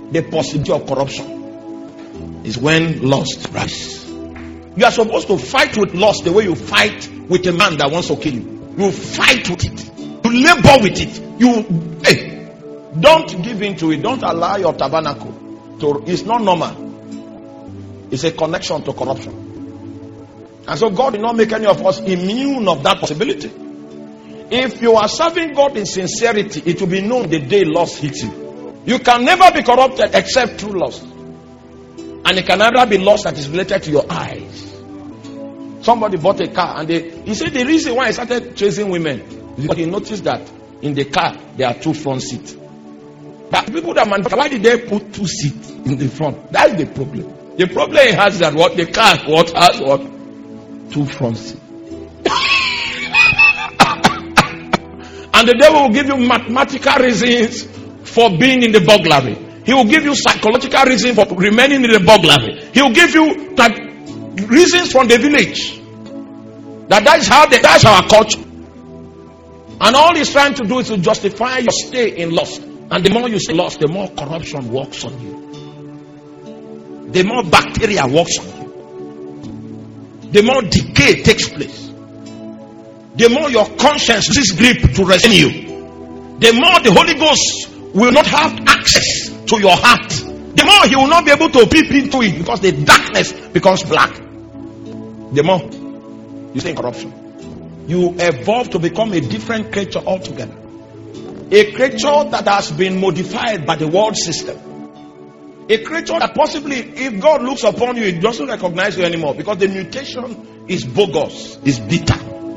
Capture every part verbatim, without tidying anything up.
the possibility of corruption is when lust rises. You are supposed to fight with lust the way you fight with a man that wants to kill you. You fight with it. You labor with it. You hey, don't give in to it. Don't allow your tabernacle to. It's not normal. It's a connection to corruption. And so God did not make any of us immune of that possibility. If you are serving God in sincerity, it will be known the day lust hits you. You can never be corrupted except through lust. And it can never be lust that is related to your eyes. Somebody bought a car and they, he said the reason why he started chasing women is because he noticed that in the car there are two front seats. But people that manufacture, why did they put two seats in the front? That's the problem. The problem he has is that what the car what has what two front seats. And the devil will give you mathematical reasons for being in the burglary. He will give you psychological reasons for remaining in the burglary. He will give you that reasons from the village. That that is how they, that's our culture. And all he's trying to do is to justify your stay in lust. And the more you stay in lust, the more corruption works on you. The more bacteria works on you. The more decay takes place. The more your conscience is grip to resist you. The more the Holy Ghost will not have access to your heart. The more he will not be able to peep into it because the darkness becomes black. The more you stay in corruption, you evolve to become a different creature altogether. A creature that has been modified by the world system. A creature that possibly, if God looks upon you, it doesn't recognize you anymore because the mutation is bogus, is bitter.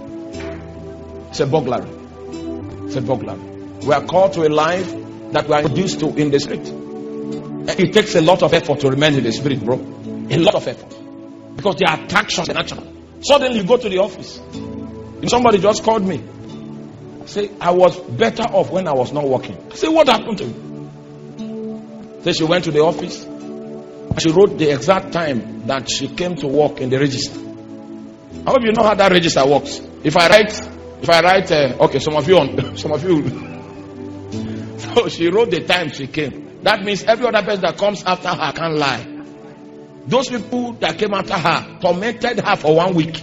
It's a burglary. It's a burglary. We are called to a life that we are introduced to in the spirit. It takes a lot of effort to remain in the spirit, bro. A lot of effort. Because the attractions are natural. Suddenly you go to the office. Somebody just called me. Say, I was better off when I was not working. I say, what happened to you? Say, she went to the office. She wrote the exact time that she came to work in the register. I hope you know how that register works. If I write, if I write, uh, okay, some of you, on, some of you. So she wrote the time she came. That means every other person that comes after her can't lie. Those people that came after her tormented her for one week.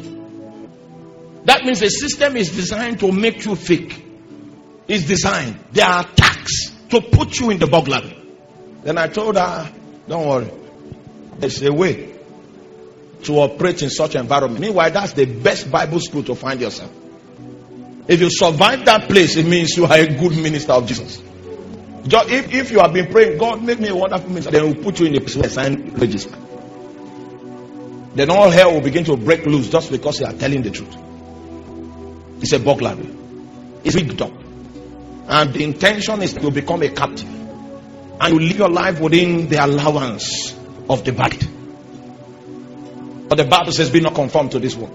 That means the system is designed to make you fake. It's designed. There are attacks to put you in the burglary. Then I told her, don't worry. There's a way to operate in such an environment. Meanwhile, that's the best Bible school to find yourself. If you survive that place, it means you are a good minister of Jesus. Just if, if you have been praying, God make me a wonderful minister, then we'll put you in a place where sign register. Then all hell will begin to break loose just because you are telling the truth. It's a burglary. It's rigged up. And the intention is to become a captive. And you live your life within the allowance of the body. But the Bible says, be not conformed to this world.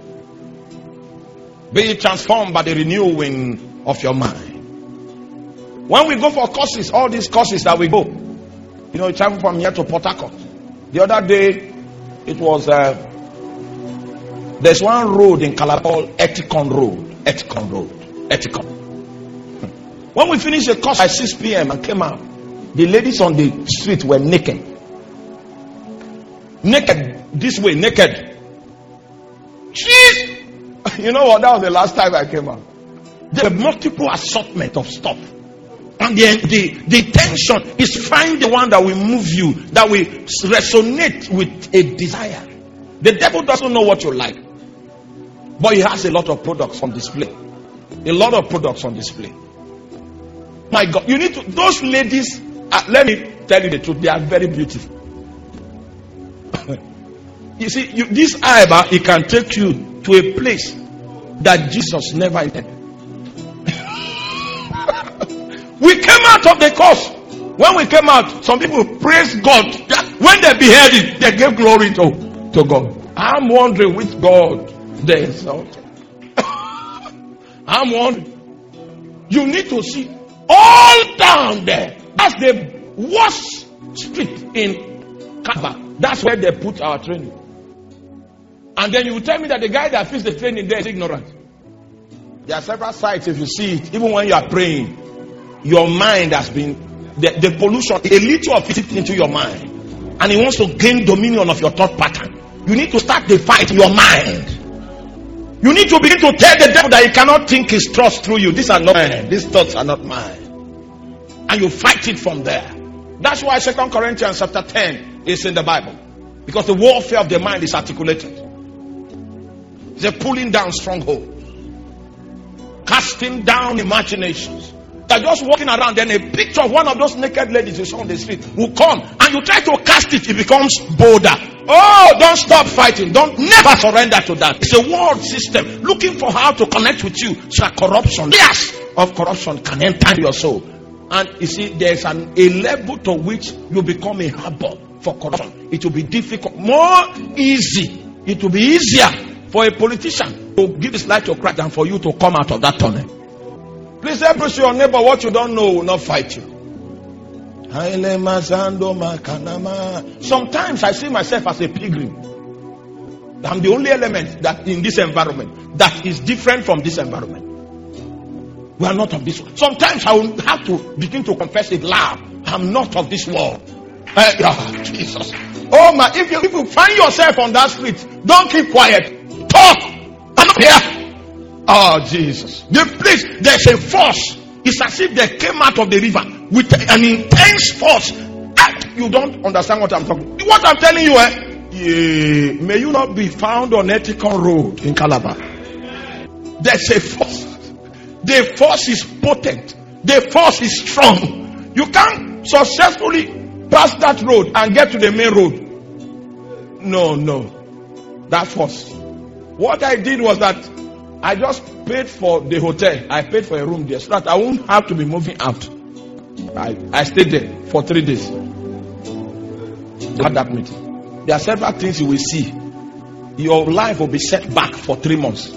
Be transformed by the renewing of your mind. When we go for courses, all these courses that we go, you know, we travel from here to Port Harcourt. The other day, it was, uh, there's one road in Calabar called Etikon Road. Etikon Road. Etikon. When we finished the course at six p.m. and came out, the ladies on the street were naked. Naked. This way, naked. Jeez! You know what? That was the last time I came out. There were multiple assortment of stuff. And the, the, the tension is find the one that will move you, that will resonate with a desire. The devil doesn't know what you like. But he has a lot of products on display. A lot of products on display. My God, you need to, those ladies, uh, let me tell you the truth, they are very beautiful. You see, you, this Iba, it can take you to a place that Jesus never intended. We came out of the course. When we came out, some people praised God. When they beheld it, they gave glory to, to God. I'm wondering which God they exalted. I'm wondering. You need to see all down there. That's the worst street in Kaba. That's where they put our training. And then you will tell me that the guy that fixed the training there is ignorant. There are several sites if you see it. Even when you are praying, your mind has been the, the pollution, a little of it into your mind. And he wants to gain dominion of your thought pattern. You need to start the fight in your mind. You need to begin to tell the devil that he cannot think his thoughts through you. These are not mine. These thoughts are not mine. And you fight it from there. That's why Second Corinthians chapter ten is in the Bible. Because the warfare of the mind is articulated. It's a pulling down strongholds. Casting down imaginations. They're just walking around, then a picture of one of those naked ladies you saw on the street will come, and you try to cast it, it becomes bolder. Oh, don't stop fighting. Don't never surrender to that. It's a world system looking for how to connect with you. So corruption, yes, of corruption can enter your soul. And you see, there's an, a level to which you become a harbor for corruption. It will be difficult, more easy. It will be easier for a politician to give his life to Christ than for you to come out of that tunnel. Please appreciate your neighbor. What you don't know will not fight you. Sometimes I see myself as a pilgrim. I'm the only element that in this environment that is different from this environment. We are not of this world. Sometimes I will have to begin to confess it loud. I'm not of this world. Uh, oh, Jesus. Oh my! If you if you find yourself on that street, don't keep quiet. Talk. I'm not here. Oh, Jesus. The place, there's a force. It's as if they came out of the river with an intense force. And you don't understand what I'm talking about. What I'm telling you, eh? Yeah, may you not be found on Ethical Road in Calabar. There's a force. The force is potent. The force is strong. You can't successfully pass that road and get to the main road. No, no. That force. What I did was that I just paid for the hotel. I paid for a room there so that I won't have to be moving out. I, I stayed there for three days. At that meeting. There are several things you will see. Your life will be set back for three months.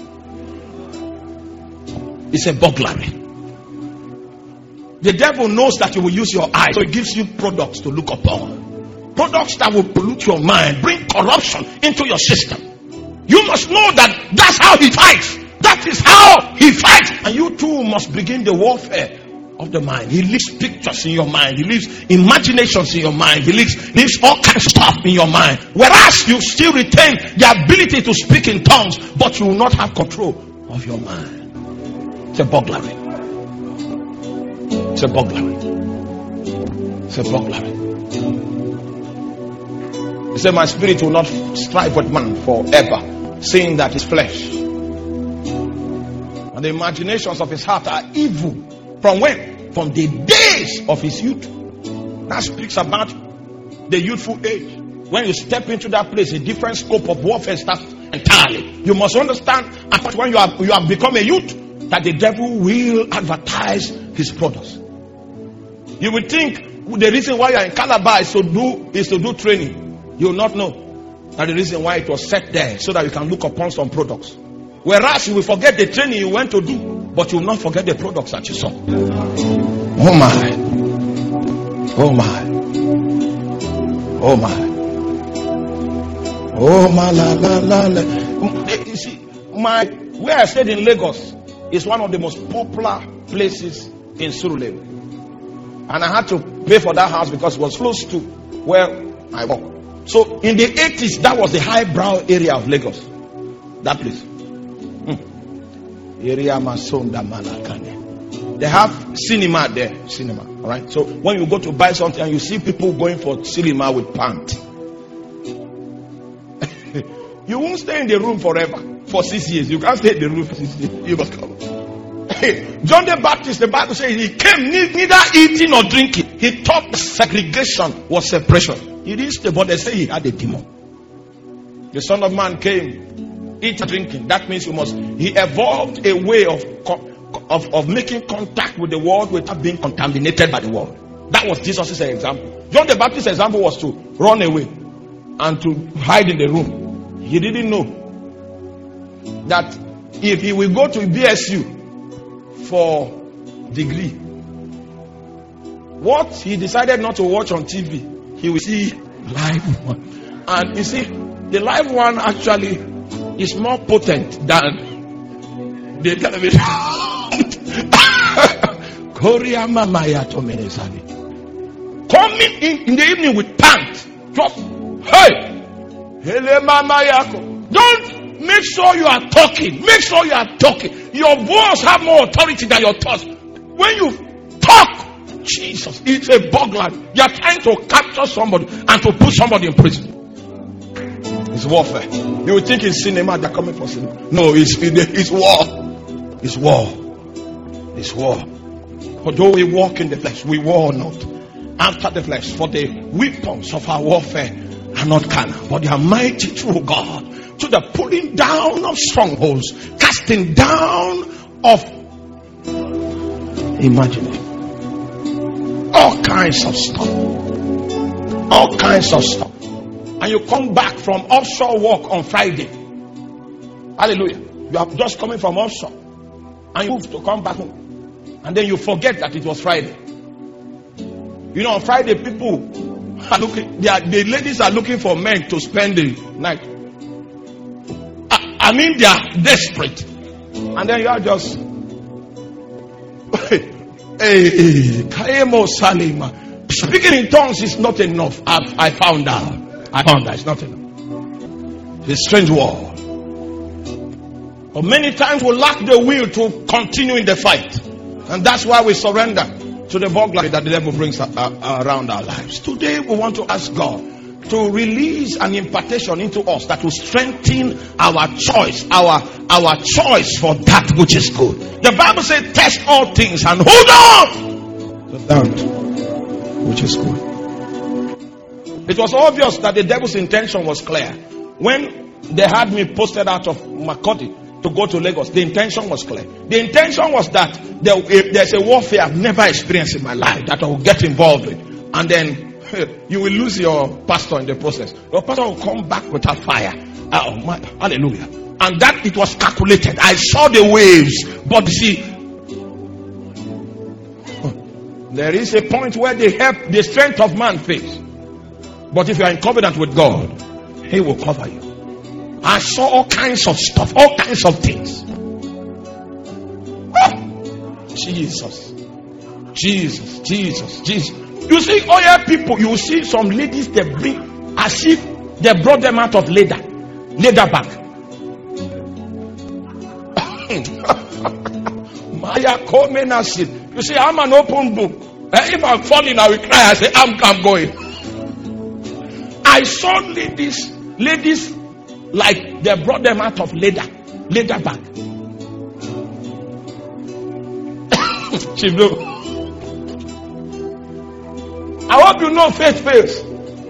It's a burglary. The devil knows that you will use your eyes, so he gives you products to look upon. Products that will pollute your mind, bring corruption into your system. You must know that that's how he fights. That is how he fights. And you too must begin the warfare of the mind. He leaves pictures in your mind. He leaves imaginations in your mind. He leaves, leaves all kinds of stuff in your mind. Whereas you still retain the ability to speak in tongues, but you will not have control of your mind. It's a burglary. It's a burglary. It's a burglary. He said, my spirit will not strive with man forever, seeing that his flesh and the imaginations of his heart are evil. From when? From the days of his youth. That speaks about the youthful age. When you step into that place, a different scope of warfare starts entirely. You must understand, and when you have, you have become a youth, that the devil will advertise his products. You would think the reason why you are in Calabar is to do is to do training. You will not know that the reason why it was set there so that you can look upon some products. Whereas you will forget the training you went to do, but you will not forget the products that you saw. Oh my. Oh my. Oh my. Oh my la la la la. You see, my where I stayed in Lagos is one of the most popular places in Surulere. And I had to pay for that house because it was close to where I work. So in the eighties, that was the highbrow area of Lagos. That place. Area Masonda Malakane. They have cinema there. Cinema. Alright. So when you go to buy something and you see people going for cinema with pants, you won't stay in the room forever. For six years. You can't stay in the room for six years. You must come. John the Baptist, the Bible says he came neither eating nor drinking. He thought segregation was separation. He didn't stay, but they say he had a demon. The Son of Man came, eating and drinking. That means you must. He evolved a way of, of, of making contact with the world without being contaminated by the world. That was Jesus' example. John the Baptist's example was to run away and to hide in the room. He didn't know that if he will go to B S U for degree, what he decided not to watch on T V, he will see live one. And you see, the live one actually is more potent than the television. coming in in the evening with pants. Just, hey, hele mama yako. Don't make sure you are talking. Make sure you are talking. Your voice have more authority than your thoughts. When you talk, Jesus, it's a burglar. You are trying to capture somebody and to put somebody in prison. It's warfare. You would think it's cinema, they're coming for cinema. No, it's, it's war. It's war. It's war. For though we walk in the flesh, we war not after the flesh. For the weapons of our warfare are not carnal, but they are mighty through God to the pulling down of strongholds, casting down of imagination. All kinds of stuff. All kinds of stuff. And you come back from offshore work on Friday. Hallelujah. You are just coming from offshore. And you move to come back home. And then you forget that it was Friday. You know, on Friday people are looking, they are, the ladies are looking for men to spend the night. I, I mean, they are desperate. And then you are just, hey, Kaemo Salima. Speaking in tongues is not enough. I, I found out. I found that it's not enough. It's a strange war. But many times we lack the will to continue in the fight. And that's why we surrender to the burglary that the devil brings around our lives. Today we want to ask God to release an impartation into us that will strengthen our choice, our, our choice for that which is good. The Bible says, test all things and hold on to that which is good. It was obvious that the devil's intention was clear. When they had me posted out of Makoti to go to Lagos, the intention was clear. The intention was that there, if there's a warfare I've never experienced in my life that I will get involved with. And then you will lose your pastor in the process. Your pastor will come back with a fire. Oh, my, hallelujah. And that it was calculated. I saw the waves. But you see, there is a point where the help, the strength of man fails. But if you are in covenant with God, He will cover you. I saw all kinds of stuff, all kinds of things. Oh, Jesus, Jesus, Jesus, Jesus. You see, oh yeah, people, you see some ladies they bring as if they brought them out of leather, leather bag. Maya Komenasid. You see, I'm an open book. If I'm falling, I will cry. I say, I'm, I'm going. I saw ladies, ladies like they brought them out of leather, leather bag. She blew. I hope you know faith fails.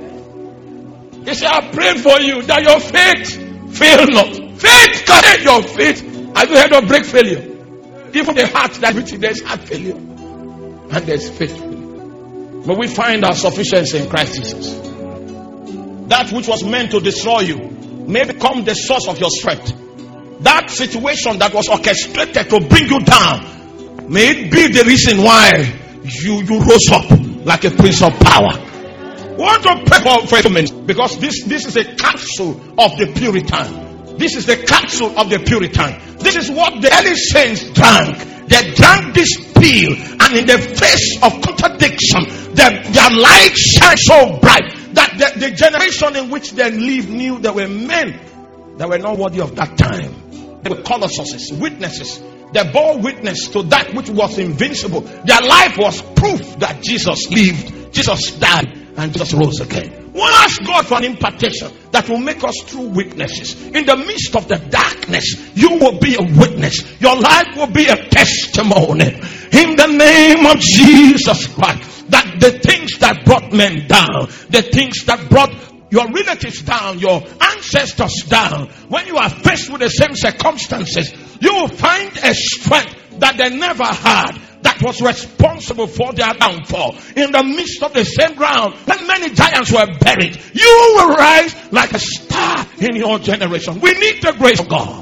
He said, I prayed for you that your faith fail not. Faith carries your faith. Have you heard of break failure? Even the heart that which there's heart failure. And there's faith failure. But we find our sufficiency in Christ Jesus. That which was meant to destroy you may become the source of your strength. That situation that was orchestrated to bring you down may it be the reason why you, you rose up like a prince of power. We want to pray for faithfulness because this, this is a capsule of the Puritan. This is the capsule of the Puritan. This is what the early saints drank. They drank this pill, and in the face of contradiction, their, their light shines so bright that the, the generation in which they lived knew there were men that were not worthy of that time. They were colossuses, witnesses. They bore witness to that which was invincible. Their life was proof that Jesus lived, Jesus died, and Jesus rose again. We'll ask God for an impartation that will make us true witnesses. In the midst of the darkness, you will be a witness. Your life will be a testimony. In the name of Jesus Christ. That the things that brought men down, the things that brought your relatives down, your ancestors down, when you are faced with the same circumstances, you will find a strength that they never had, that was responsible for their downfall. In the midst of the same ground, when many giants were buried, you will rise like a star in your generation. We need the grace of God.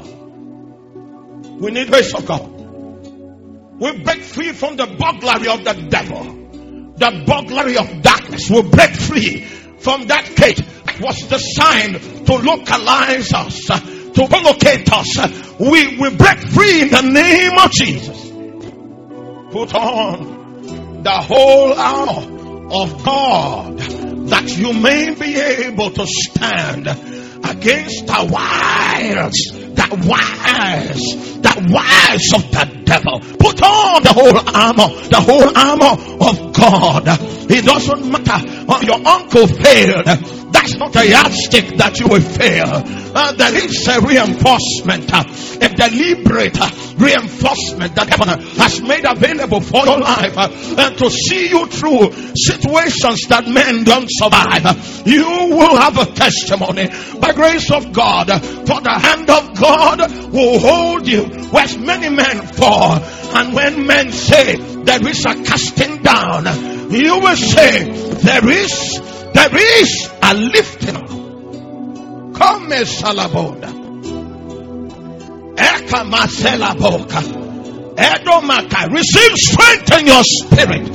We need the grace of God. We break free from the burglary of the devil. The burglary of darkness will break free from that cage that was designed to localize us, to locate us. We will break free in the name of Jesus. Put on the whole armor of God, that you may be able to stand against the wiles, the wiles, the wiles of the devil. Put on the whole armor, the whole armor of God. It doesn't matter if your uncle failed. That's not a yardstick that you will fail. Uh, there is a reinforcement, uh, a deliberate uh, reinforcement that heaven has made available for your life, uh, and to see you through situations that men don't survive. Uh, you will have a testimony by grace of God, uh, for the hand of God will hold you where many men fall. And when men say there is a casting down, you will say there is There is a lifting up. Come, Salaboda. Eka Masela Boka. Edomaka. Receive strength in your spirit.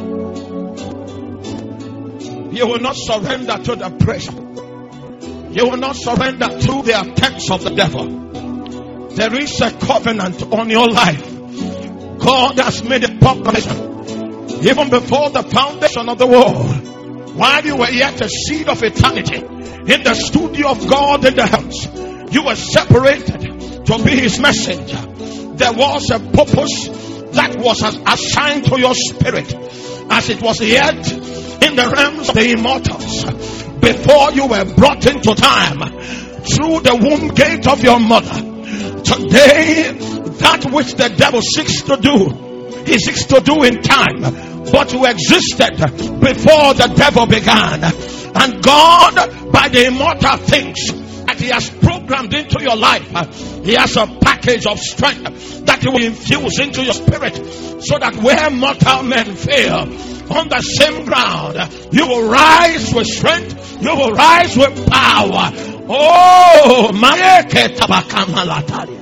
You will not surrender to the pressure. You will not surrender to the attacks of the devil. There is a covenant on your life. God has made a proclamation even before the foundation of the world. While you were yet a seed of eternity in the studio of God in the heavens, you were separated to be his messenger. There was a purpose that was assigned to your spirit, as it was yet in the realms of the immortals before you were brought into time through the womb gate of your mother. Today, that which the devil seeks to do, he seeks to do in time. But you existed before the devil began. And God, by the immortal things that he has programmed into your life, he has a package of strength that he will infuse into your spirit, so that where mortal men fail, on the same ground, you will rise with strength, you will rise with power. Oh, Maeke Tabakamalataria.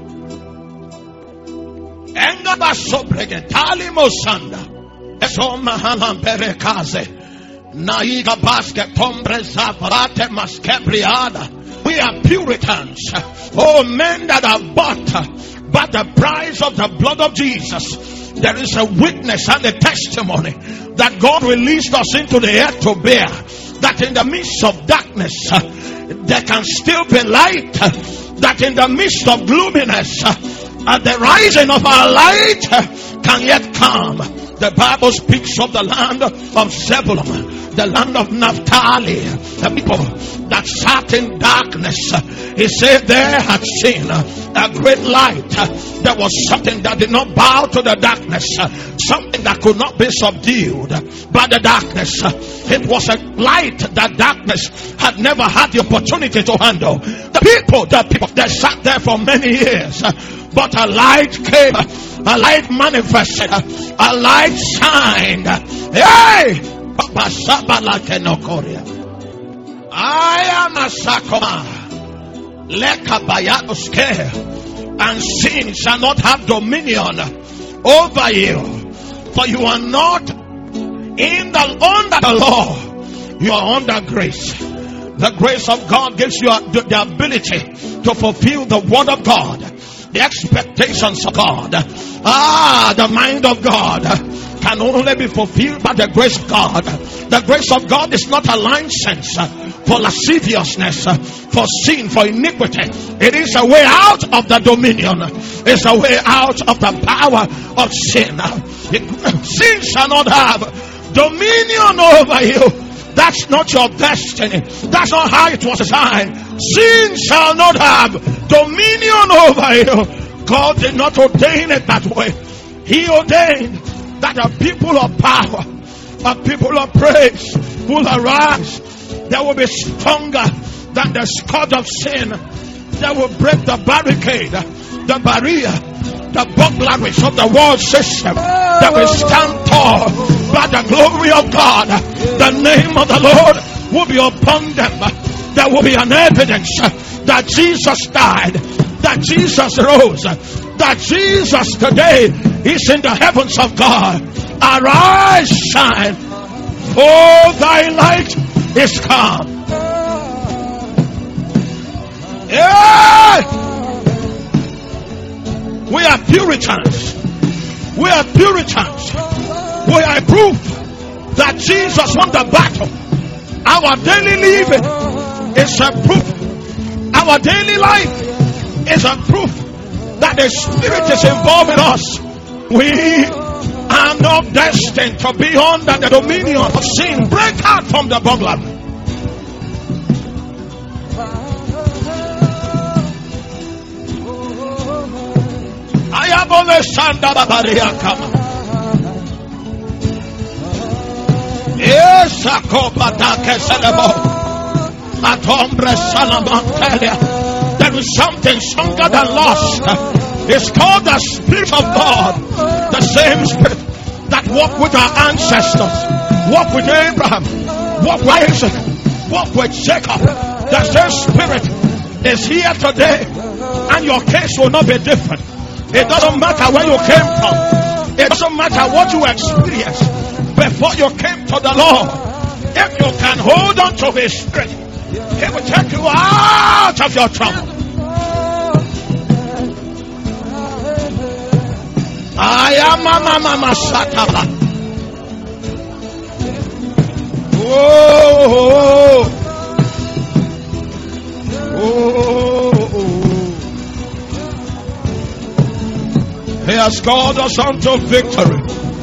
Engaba Sobregetali Mosanda. Eso mahalan perekaze. Naiga basket tombreza varate maskebriada. We are Puritans. Oh, men that are bought by the price of the blood of Jesus. There is a witness and a testimony that God released us into the earth to bear. That in the midst of darkness, there can still be light. That in the midst of gloominess, at the rising of our light can yet come. The Bible speaks of the land of Zebulun, the land of Naphtali, the people that sat in darkness. He said they had seen a great light. There was something that did not bow to the darkness, something that could not be subdued by the darkness. It was a light that darkness had never had the opportunity to handle. The people, the people that sat there for many years, but a light came, a light manifested, a light shined. Hey! I am a sakoma. And sin shall not have dominion over you. For you are not in the under the law. You are under grace. The grace of God gives you the, the ability to fulfill the word of God, the expectations of God. Ah, the mind of God can only be fulfilled by the grace of God. The grace of God is not a license for lasciviousness, for sin, for iniquity. It is a way out of the dominion. It's a way out of the power of sin. Sin shall not have dominion over you. That's not your destiny. That's not how it was designed. Sin shall not have dominion over you. God did not ordain it that way. He ordained that a people of power, a people of praise will arise. They will be stronger than the scourge of sin. They will break the barricade, the barrier, the burglaries of the world system. They will stand tall by the glory of God. The name of the Lord will be upon them. There will be an evidence that Jesus died, that Jesus rose, that Jesus today is in the heavens of God. Arise, shine, for thy light is come. Yeah! We are Puritans. We are Puritans. We are proof that Jesus won the battle. Our daily living is a proof. Our daily life is a proof that the Spirit is involved in us. We are not destined to be under the dominion of sin. Break out from the burglary. I have always Sanda Babariakama. Yes, Akopatake Celebo. Atombre Salamantelia. There is something stronger than lust. It's called the Spirit of God. The same Spirit that walked with our ancestors, walked with Abraham, walked with Isaac, walked with Jacob. The same Spirit is here today, and your case will not be different. It doesn't matter where you came from. It doesn't matter what you experienced before you came to the Lord. If you can hold on to His Spirit, He will take you out of your trouble. I am Mama Mama Sataba. Oh, oh, oh. He has called us unto victory.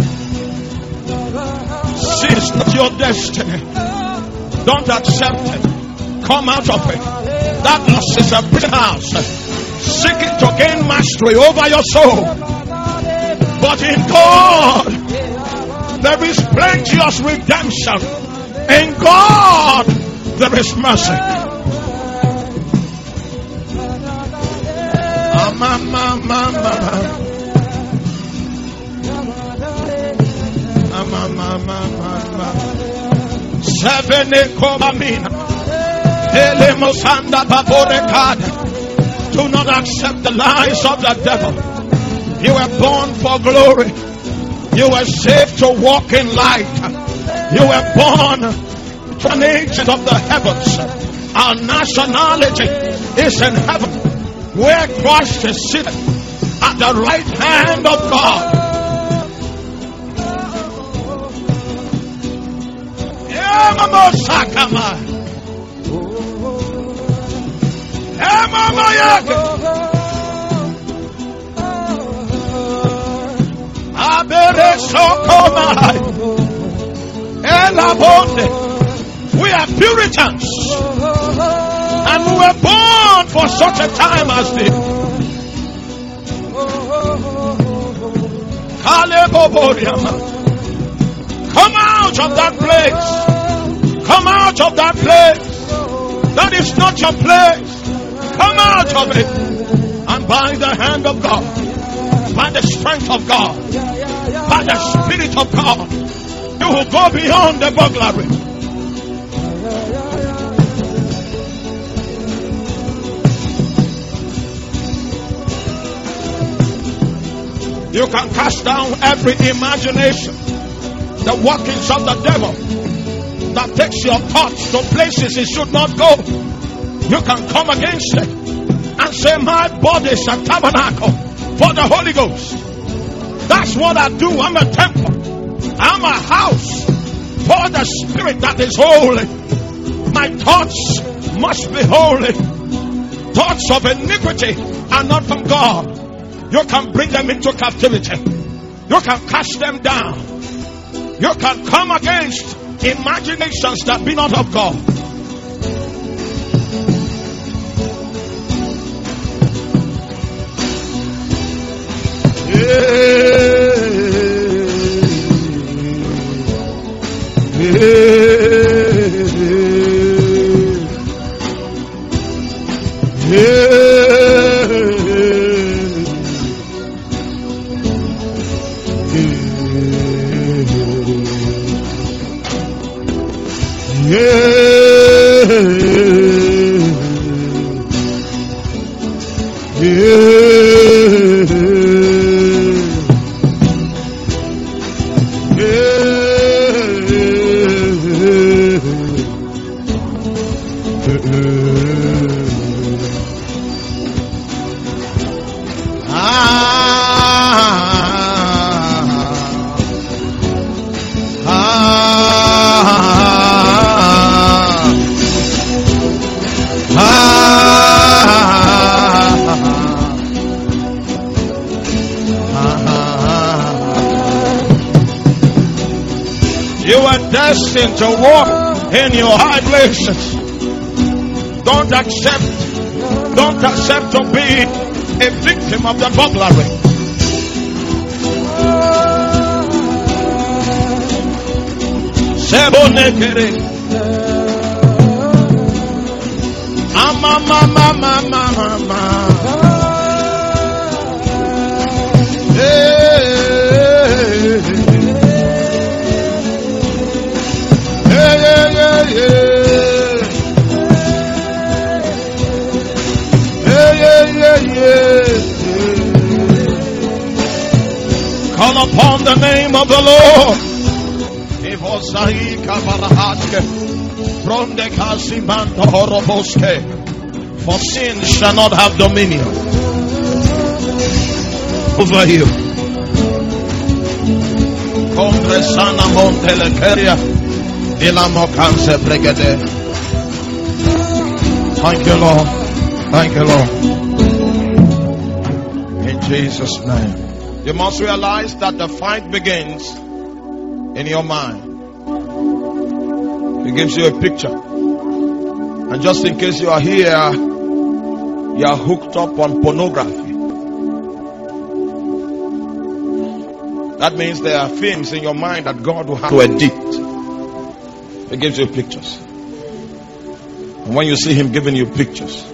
Sin is not your destiny. Don't accept it. Come out of it. That lust is a prison house, seeking to gain mastery over your soul. But in God, there is plenteous redemption. In God, there is mercy. Mama, mama, mama. Mama, mama, mama. Sevene komamina. Ele mosanda baborekada. Do not accept the lies of the devil. You were born for glory. You were saved to walk in light. You were born to an agent of the heavens. Our nationality is in heaven, where Christ is seated at the right hand of God. Yeah, Mama Sakama. Yeah, Mama Yaga. We are Puritans, and we were born for such a time as this. Come out of that place. Come out of that place. That is not your place. Come out of it. And by the hand of God, by the strength of God, by the Spirit of God, you will go beyond the burglary. You can cast down every imagination, the workings of the devil that takes your thoughts to places it should not go. You can come against it and say, my body is a tabernacle for the Holy Ghost. That's what I do. I'm a temple. I'm a house for the Spirit that is holy. My thoughts must be holy. Thoughts of iniquity are not from God. You can bring them into captivity. You can cast them down. You can come against imaginations that be not of God. Ah, ah, You are destined to walk in your high places. Don't accept, don't accept to be a victim of the burglary. Sebonekere. Ama mama mama mama. Hey, hey, hey, hey, hey, hey, hey. Call upon the name of the Lord. For sin shall not have dominion over you. Thank you, Lord. Thank you, Lord. In Jesus' name. You must realize that the fight begins in your mind. It gives you a picture. And just in case you are here, you are hooked up on pornography. That means there are things in your mind that God will have to edit. It gives you pictures. And when you see Him giving you pictures,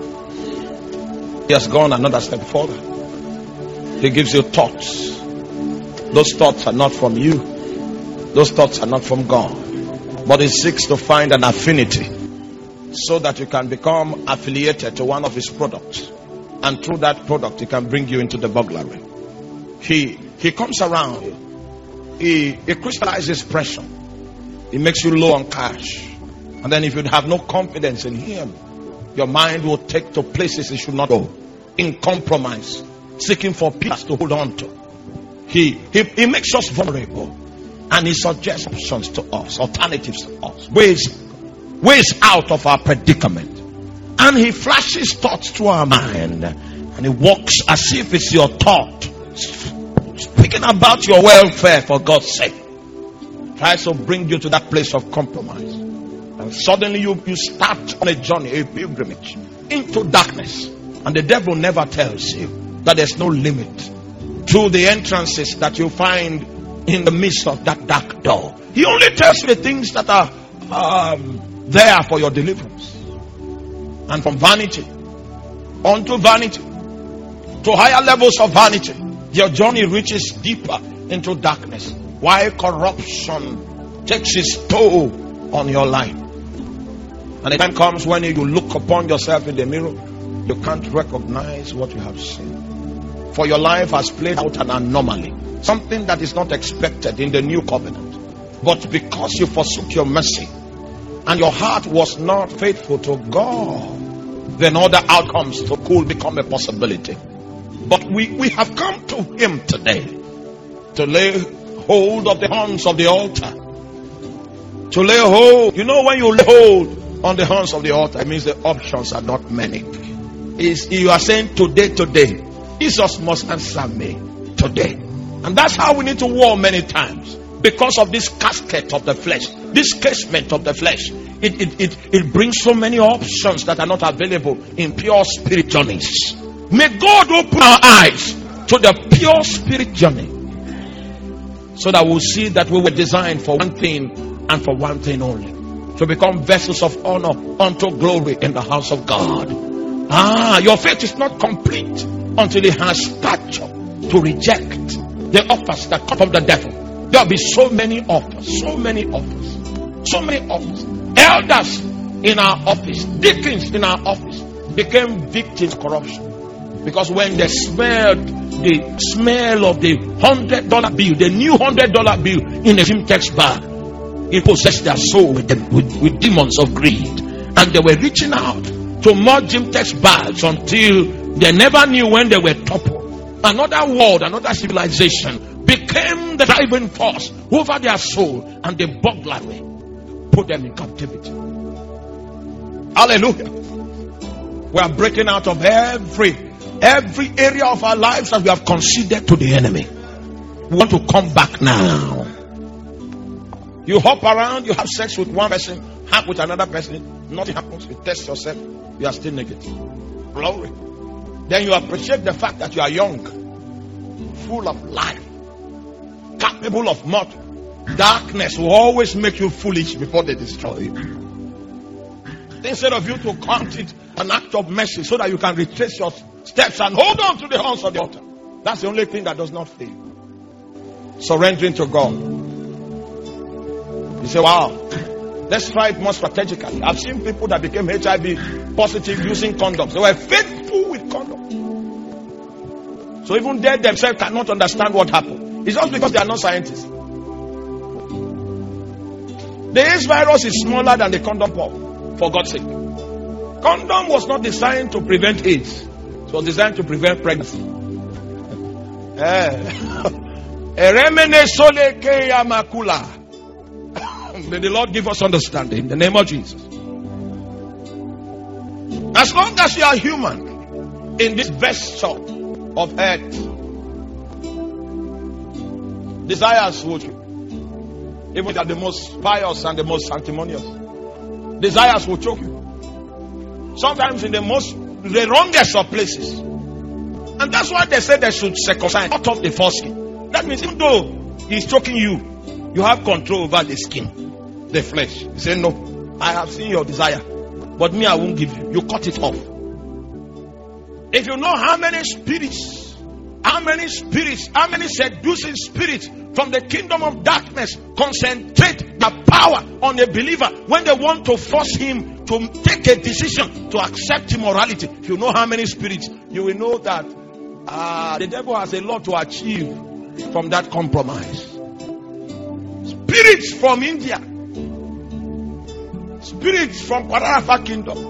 He has gone another step further. He gives you thoughts. Those thoughts are not from you. Those thoughts are not from God. But He seeks to find an affinity so that you can become affiliated to one of His products. And through that product, He can bring you into the burglary. He He comes around you. He, he crystallizes pressure. He makes you low on cash. And then if you have no confidence in Him, your mind will take to places it should not go. In compromise. Seeking for peace to hold on to. He, he, he makes us vulnerable. And He suggests options to us. Alternatives to us. Ways, ways out of our predicament. And He flashes thoughts to our mind. And He walks as if it's your thought. Speaking about your welfare, for God's sake, tries to bring you to that place of compromise. And suddenly you, you start on a journey, a pilgrimage into darkness. And the devil never tells you that there's no limit to the entrances that you find in the midst of that dark door. He only tells you the things that are um, there for your deliverance. And from vanity unto vanity to higher levels of vanity, your journey reaches deeper into darkness. Why corruption takes its toll on your life. And the time comes when you look upon yourself in the mirror, you can't recognize what you have seen. For your life has played out an anomaly. Something that is not expected in the new covenant. But because you forsook your mercy and your heart was not faithful to God, then other outcomes to could become a possibility. But we, we have come to Him today to lay hold of the horns of the altar. To lay hold. You know, when you lay hold on the horns of the altar, it means the options are not many. Is you are saying today, today, Jesus must answer me today. And that's how we need to war many times. Because of this casket of the flesh, this casement of the flesh, it, it, it, it brings so many options that are not available in pure spirit journeys. May God open our eyes to the pure spirit journey, so that we'll see that we were designed for one thing and for one thing only, to become vessels of honor unto glory in the house of God. Ah, your faith is not complete until it has stature to reject the offers that come from the devil. There'll be so many offers, so many offers, so many offers. Elders in our office, deacons in our office became victims of corruption. Because when they smelled the smell of the hundred dollar bill, the new hundred dollar bill in a Gymtex bag, it possessed their soul with, them, with, with demons of greed. And they were reaching out to more Gymtex bags until they never knew when they were toppled. Another world, another civilization became the driving force over their soul, and the burglary put them in captivity. Hallelujah. We are breaking out of every Every area of our lives that we have conceded to the enemy. We want to come back now. You hop around, you have sex with one person, have with another person, nothing happens. You test yourself, you are still negative. Glory. Then you appreciate the fact that you are young, full of life, capable of much. Darkness will always make you foolish before they destroy you. Instead of you to count it an act of mercy so that you can retrace your steps and hold on to the horns of the altar. That's the only thing that does not fail. Surrendering to God. You say, wow, let's try it more strategically. I've seen people that became H I V positive using condoms. They were faithful with condoms. So even they themselves cannot understand what happened. It's just because they are not scientists. The AIDS virus is smaller than the condom pop, for God's sake. Condom was not designed to prevent AIDS. It was designed to prevent pregnancy. May the Lord give us understanding in the name of Jesus. As long as you are human in this vessel of earth, desires will choke you. Even if you are the most pious and the most sanctimonious, desires will choke you. Sometimes in the most, the wrongest of places. And that's why they say they should circumcise, cut off the foreskin. That means even though he's choking you, you have control over the skin, the flesh. You say, no, I have seen your desire, but me, I won't give you. You cut it off. If you know how many spirits, how many spirits, how many seducing spirits from the kingdom of darkness concentrate the power on a believer when they want to force him to take a decision to accept immorality. If you know how many spirits, you will know that uh, the devil has a lot to achieve from that compromise. Spirits from India, spirits from Pararafa kingdom,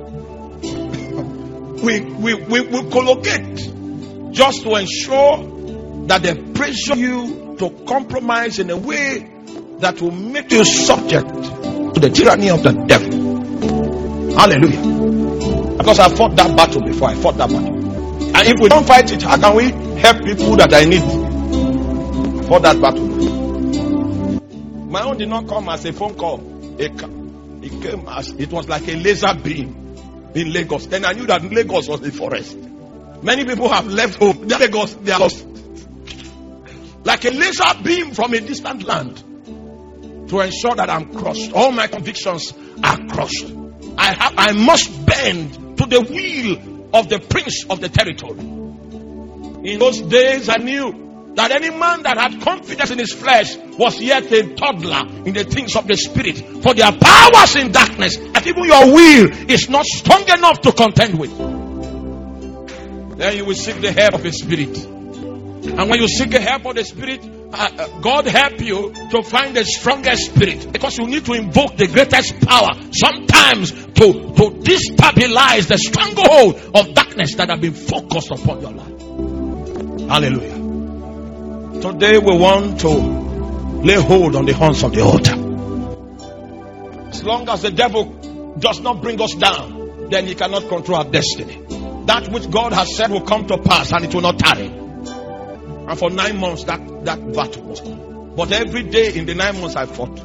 we, we, we, we collocate just to ensure that they pressure you to compromise in a way that will make you subject to the tyranny of the devil. Hallelujah. Because I fought that battle before. I fought that battle. And if we don't fight it, how can we help people that I need for that battle? My own did not come as a phone call. It came as, it was like a laser beam in Lagos. Then I knew that Lagos was the forest. Many people have left home. Lagos, they are lost. Like a laser beam from a distant land to ensure that I'm crushed. All my convictions are crushed. I have, I must bend to the will of the prince of the territory. In those days, I knew that any man that had confidence in his flesh was yet a toddler in the things of the spirit. For there are powers in darkness that even your will is not strong enough to contend with. Then you will seek the help of the spirit. And when you seek the help of the spirit, uh, uh, God help you to find the strongest spirit. Because you need to invoke the greatest power sometimes to, to destabilize the stronghold of darkness that have been focused upon your life. Hallelujah. Today we want to lay hold on the horns of the altar. As long as the devil does not bring us down, then he cannot control our destiny. That which God has said will come to pass and it will not tarry. And for nine months that, that battle was on. But every day in the nine months I fought.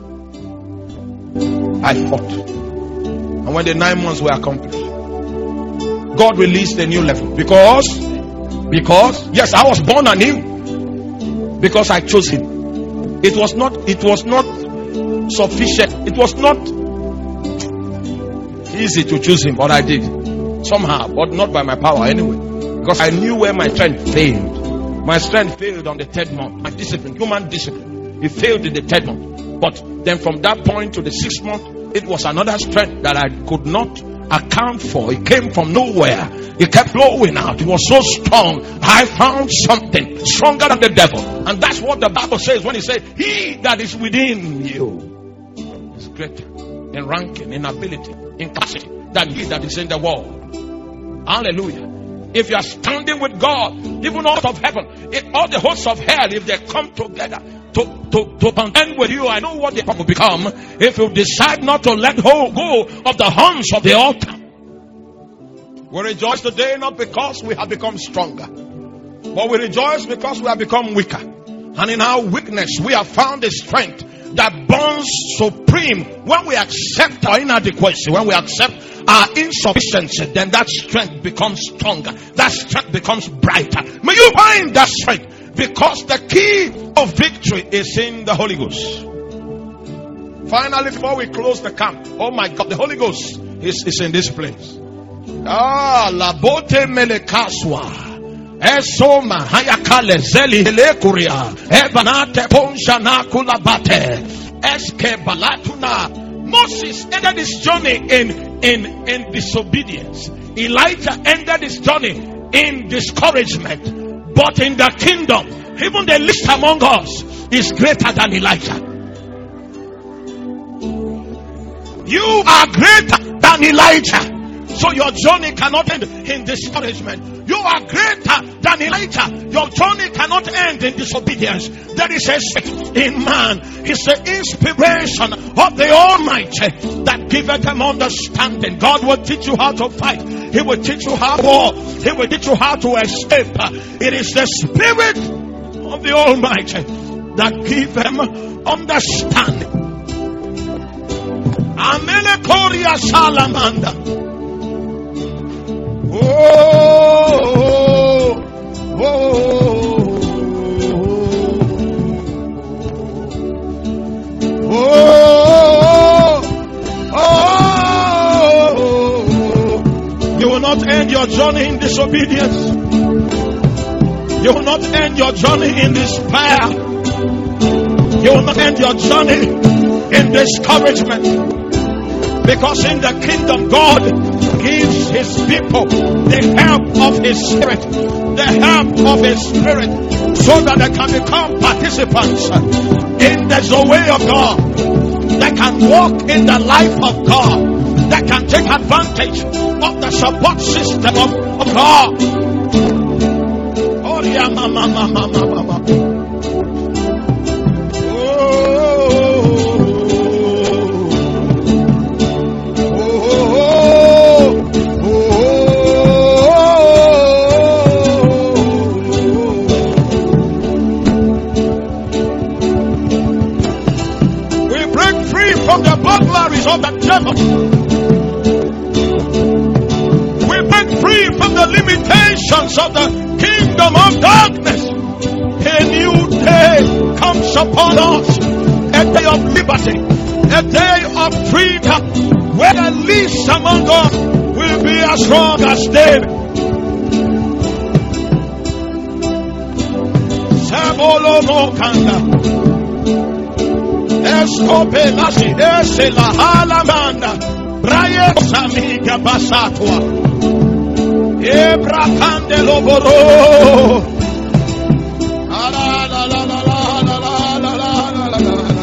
I fought. And when the nine months were accomplished, God released a new level. Because, because, yes, I was born anew. Because I chose him. It was not, it was not sufficient. It was not easy to choose him, but I did. Somehow, but not by my power anyway. Because I knew where my strength failed. My strength failed on the third month. My discipline, human discipline, it failed in the third month. But then from that point to the sixth month, it was another strength that I could not account for. It came from nowhere. It kept flowing out. It was so strong. I found something stronger than the devil. And that's what the Bible says when it says, he that is within you is greater in ranking, in ability, in capacity than he that is in the world. Hallelujah. If you are standing with God, even out of heaven, it, all the hosts of hell, if they come together to, to, to contend with you, I know what they will become if you decide not to let go of the horns of the altar. We rejoice today not because we have become stronger, but we rejoice because we have become weaker. And in our weakness, we have found the strength that burns supreme. When we accept our inadequacy, when we accept our insufficiency, then that strength becomes stronger. That strength becomes brighter. May you find that strength, because the key of victory is in the Holy Ghost. Finally, before we close the camp, oh my God, the Holy Ghost is, is in this place. Ah, la bote melekaswa. Esoma hayakale zeli helekuria ebanate ponshana kulabate eske balatuna. Moses ended his journey in in in disobedience. Elijah ended his journey in discouragement. But in the kingdom, even the least among us is greater than Elijah. You are greater than Elijah. So your journey cannot end in discouragement. You are greater than Elijah. Your journey cannot end in disobedience. There is a spirit in man. It's the inspiration of the Almighty that giveth them understanding. God will teach you how to fight. He will teach you how to war. He will teach you how to escape. It is the spirit of the Almighty that give them understanding. Amele Korea Salamanda. Oh, oh, oh, oh, oh, oh. You will not end your journey in disobedience. You will not end your journey in despair. You will not end your journey in discouragement. Because in the kingdom, God gives his people the help of his spirit, the help of his spirit, so that they can become participants in the Zoe of God. They can walk in the life of God. They can take advantage of the support system of, of God. Oh, yeah, mama, mama, mama, mama. Of the devil. We break free from the limitations of the kingdom of darkness. A new day comes upon us, a day of liberty, a day of freedom, where the least among us will be as strong as David. Sabolo Kanda. Escope nasi ese la halamanda braye samiga basatwa ebra candelo boro la la la la la la la la la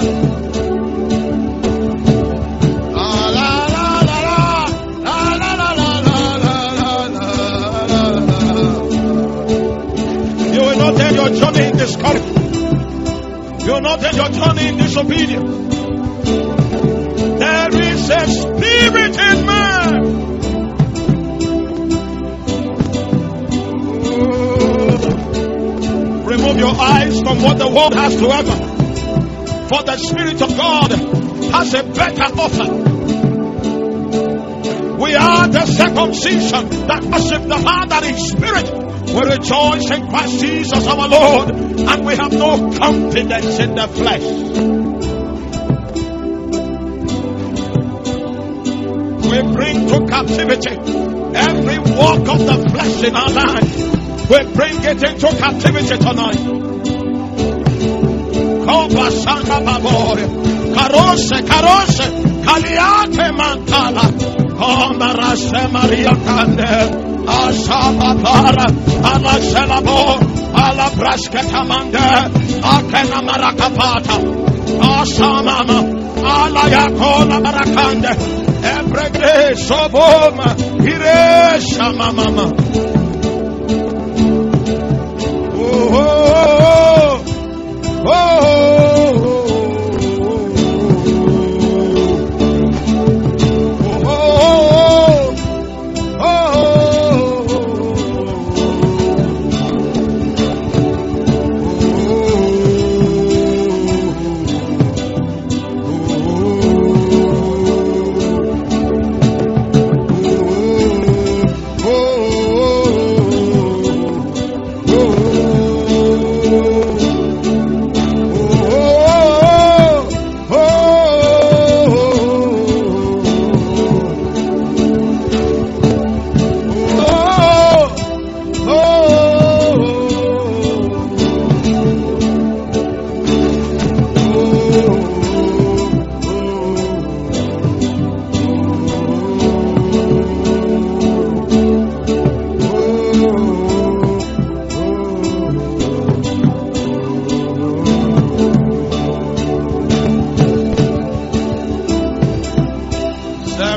la. You will not end your journey in discouragement. You will not end your journey in disobedience. There is a spirit in man. Remove your eyes from what the world has to offer. For the Spirit of God has a better offer. We are the circumcision that worship the Father in spirit. We rejoice in Christ Jesus our Lord, and we have no confidence in the flesh. We bring to captivity every walk of the flesh in our life. We bring it into captivity tonight. Kobasanga babore, karose, karose, kaliate mantala, komarase Maria Kande. Asaba para, ala selabo, ala brasketamande, akena marakapata, asamama, ala yakola marakande, ebregre soboma, ire shamamama. Oh, oh, oh, oh.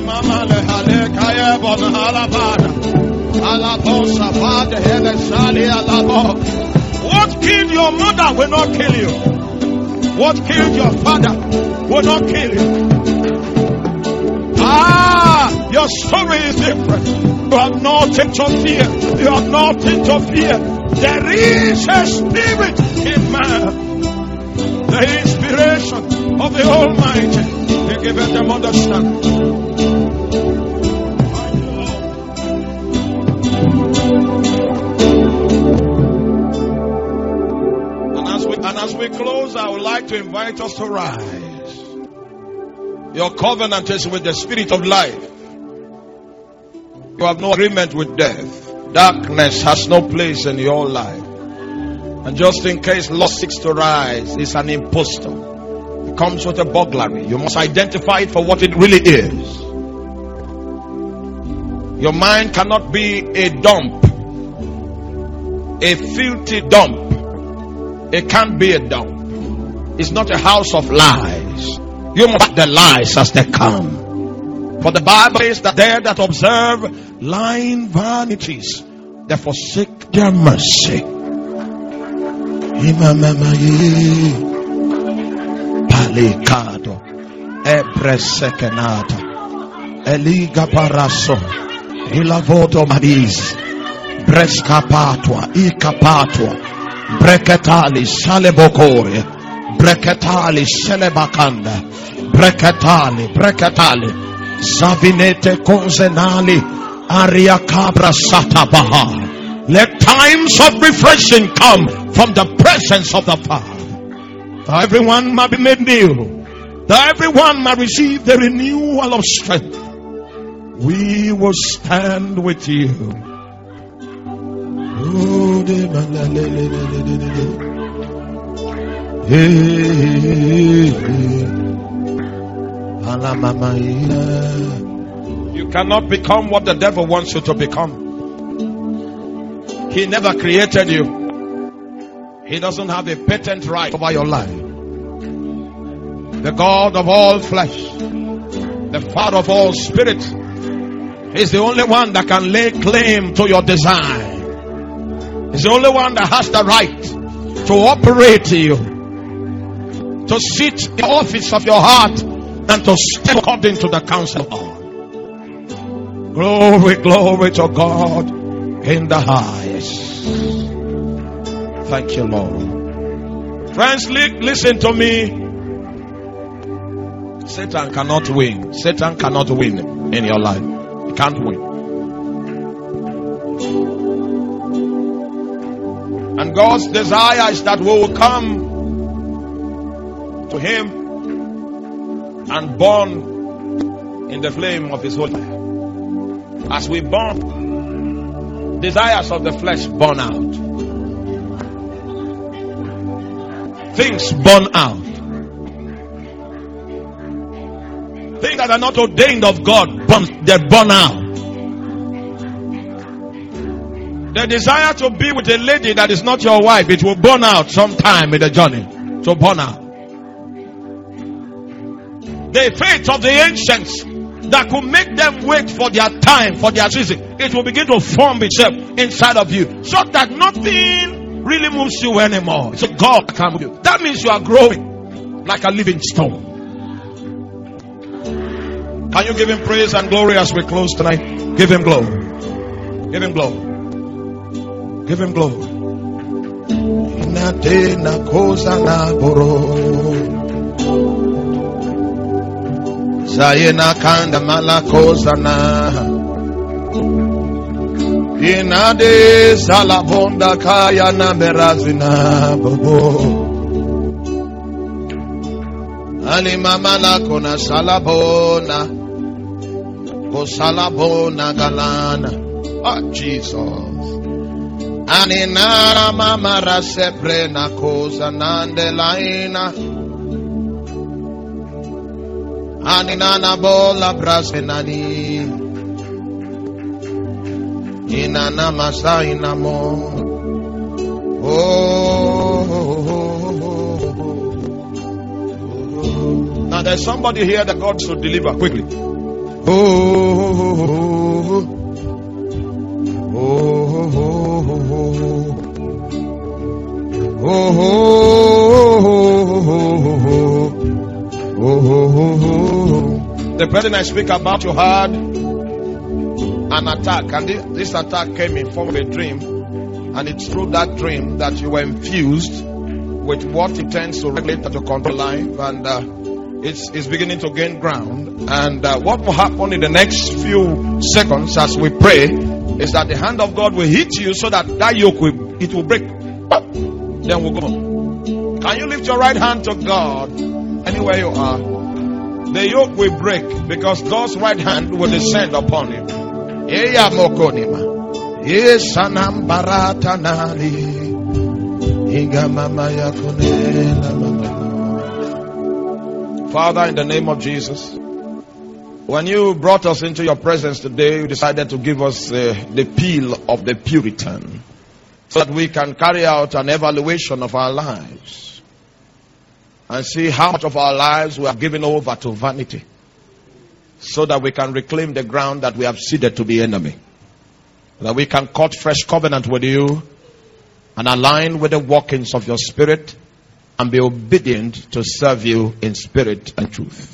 mama le hale kaya bon halabada. Alabosa bade hele sali alabo. What killed your mother will not kill you. What killed your father will not kill you. Ah, your story is different. You have nothing to fear. You have nothing to fear. There is a spirit in man. The inspiration of the Almighty. They give them understanding. And as we and as we close, I would like to invite us to rise. Your covenant is with the spirit of life. You have no agreement with death. Darkness has no place in your life. And just in case lust seeks to rise, it's an impostor. It comes with a burglary. You must identify it for what it really is. Your mind cannot be a dump, a filthy dump. It can't be a dump. It's not a house of lies. You must fight the lies as they come. For the Bible says that they that observe lying vanities, they forsake their mercy. Palikado Ebresekenata Eliga Baraso Ilavoto Maris Breskapatwa Ikapatwa Breketali Salebokore Breketali Selebakanda Breketali Breketali Zavinete Konzenali Aria Cabra Satabaha. Let times of refreshing come from the presence of the Father. That everyone might be made new. That everyone might receive the renewal of strength. We will stand with you. You cannot become what the devil wants you to become. He never created you. He doesn't have a patent right over your life. The God of all flesh, the Father of all spirits, is the only one that can lay claim to your design. He's the only one that has the right to operate you, to sit in the office of your heart, and to step according to the counsel of God. Glory, glory to God in the highest. Thank you, Lord. Friends, li- listen to me. Satan cannot win. Satan cannot win in your life. He can't win. And God's desire is that we will come to Him and burn in the flame of His holy fire. As we burn, desires of the flesh burn out. Things burn out. Things that are not ordained of God, burn, they burn out. The desire to be with a lady that is not your wife, it will burn out sometime in the journey. So burn out. The faith of the ancients that could make them wait for their time, for their season, it will begin to form itself inside of you, so that nothing really moves you anymore. So God can move you. That means you are growing like a living stone. Can you give Him praise and glory as we close tonight? Give Him glory. Give Him glory. Give Him glory. Zayena kanda malakosa na Inade salabonda kaya na merazina bobo Ali mama la kona salabona Ko salabona galana. Oh Jesus. Ani na mama rasepre na kosa nande laina Ani nana bola brasenani Inana masa inamo. Oh, now there's somebody here that God should deliver quickly. The person I speak about, you had an attack, and this, this attack came in form of a dream, and it's through that dream that you were infused with what it tends to regulate and to control life, and uh, it's, it's beginning to gain ground. And uh, what will happen in the next few seconds as we pray is that the hand of God will hit you so that that yoke will, it will break. Then we'll go. Can you lift your right hand to God anywhere you are? The yoke will break because God's right hand will descend upon him. Eya mokonima. Yesanam baratanali. Father, in the name of Jesus, when you brought us into your presence today, you decided to give us uh, the peel of the Puritan so that we can carry out an evaluation of our lives and see how much of our lives we have given over to vanity so that we can reclaim the ground that we have ceded to the enemy, that we can cut fresh covenant with you and align with the workings of your spirit and be obedient to serve you in spirit and truth.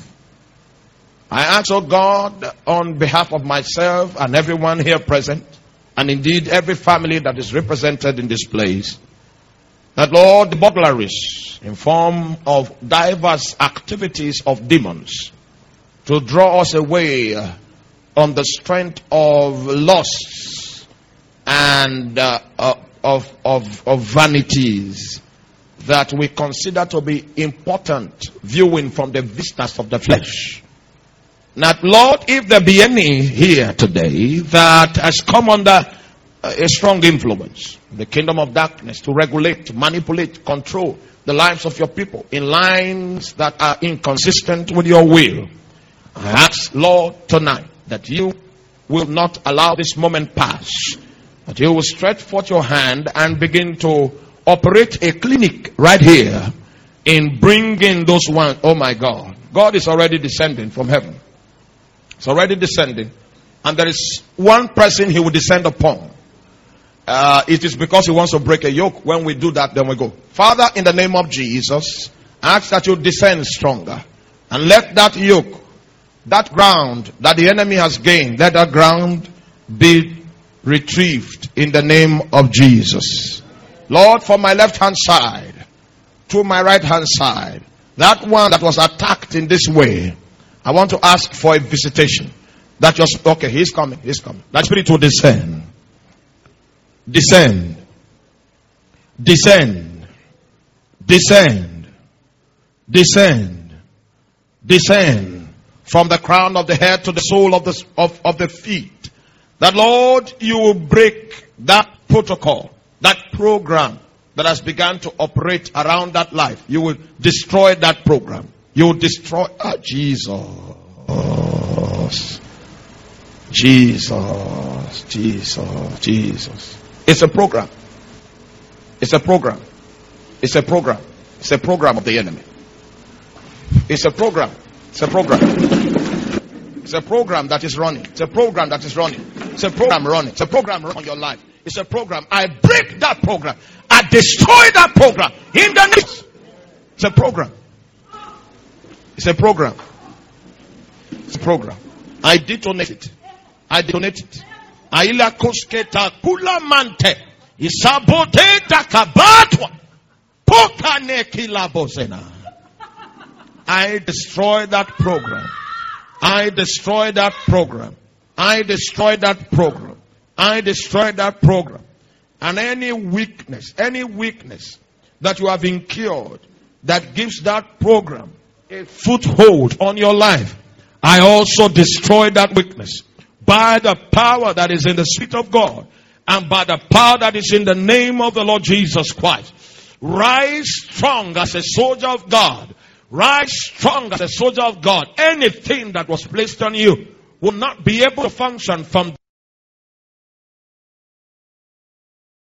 I ask, oh God, on behalf of myself and everyone here present, and indeed every family that is represented in this place, that Lord, the burglaries in form of diverse activities of demons to draw us away on the strength of lusts and uh, uh, Of, of, of vanities that we consider to be important, viewing from the vistas of the flesh. Now, Lord, if there be any here today that has come under a strong influence, the kingdom of darkness, to regulate, manipulate, control the lives of your people in lines that are inconsistent with your will, I ask, Lord, tonight that you will not allow this moment pass, that you will stretch forth your hand and begin to operate a clinic right here in bringing those ones. Oh my God. God is already descending from heaven. It's already descending. And there is one person he will descend upon. Uh, it is because he wants to break a yoke. When we do that, then we go. Father, in the name of Jesus, I ask that you descend stronger. And let that yoke, that ground that the enemy has gained, let that ground be retrieved in the name of Jesus. Lord, from my left hand side to my right hand side, that one that was attacked in this way, I want to ask for a visitation. That just, okay, he's coming, he's coming. That spirit will descend. Descend. Descend. Descend. Descend. Descend. From the crown of the head to the sole of the, of, of the feet. That, Lord, you will break that protocol, that program that has begun to operate around that life. You will destroy that program. You will destroy ah, Jesus. Jesus. Jesus. Jesus. It's a program. It's a program. It's a program. It's a program of the enemy. It's a program. It's a program. It's a program that is running. It's a program that is running. It's a program running. It's a program running on your life. It's a program. I break that program. I destroy that program. In the name. It's a program. It's a program. It's a program. I detonate it. I detonate it. Aila kosketa kula mante. Isabote takabatwa. Pokane kilabosena. I destroy that program. I destroy that program. I destroy that program. I destroy that program. And any weakness, any weakness that you have incurred that gives that program a foothold on your life, I also destroy that weakness by the power that is in the Spirit of God and by the power that is in the name of the Lord Jesus Christ. Rise strong as a soldier of God. Rise strong as a soldier of God. Anything that was placed on you will not be able to function from